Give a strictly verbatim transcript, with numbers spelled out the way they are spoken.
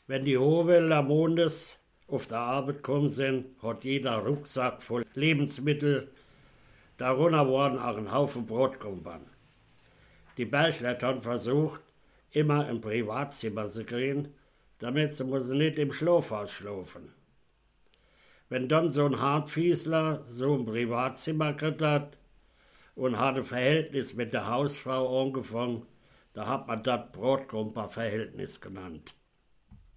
Wenn die Hohwälder Mondes auf der Arbeit gekommen sind, hat jeder Rucksack voll Lebensmittel. Darunter waren auch ein Haufen Brotkumpern. Die Bergleute haben versucht, immer im Privatzimmer zu gehen, damit sie nicht im Schlafhaus schlafen. Wenn dann so ein Hartfiesler so ein Privatzimmer gekriegt hat und hat ein Verhältnis mit der Hausfrau angefangen, da hat man das Brotkumper-Verhältnis genannt.